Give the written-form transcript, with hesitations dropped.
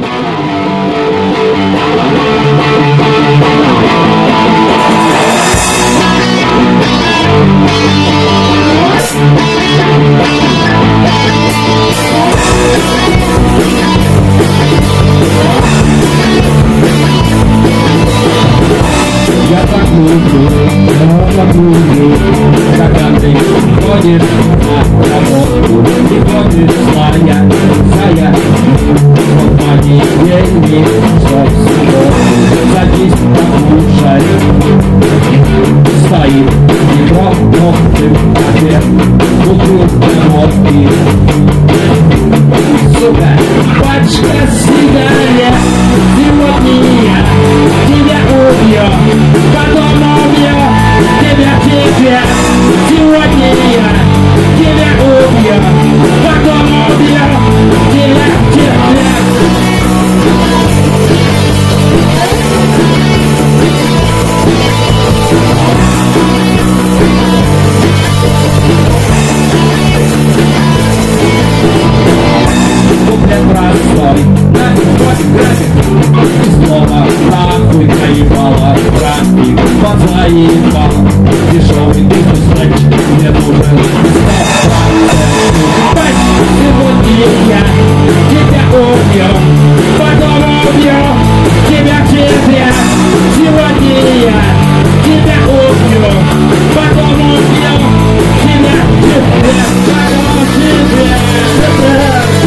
Я так люблю, когда ты ходишь на работу и ходишь злая, вот мои деньги, что всего садись покушай. Стоит метро, мокрым обед, бутылка водки. Сука, пачка сигарет, сегодня тебя убью, потом убью тебя, сегодня тебя убью, потом убью тебя. Куплет простой, на твой график, и снова нахуй проебала график, подзаебал. Дешевый бизнес-лэч, мне нужен 100%. Сегодня я тебя убью, потом убью тебя. Сегодня я тебя убью, потом убью тебя.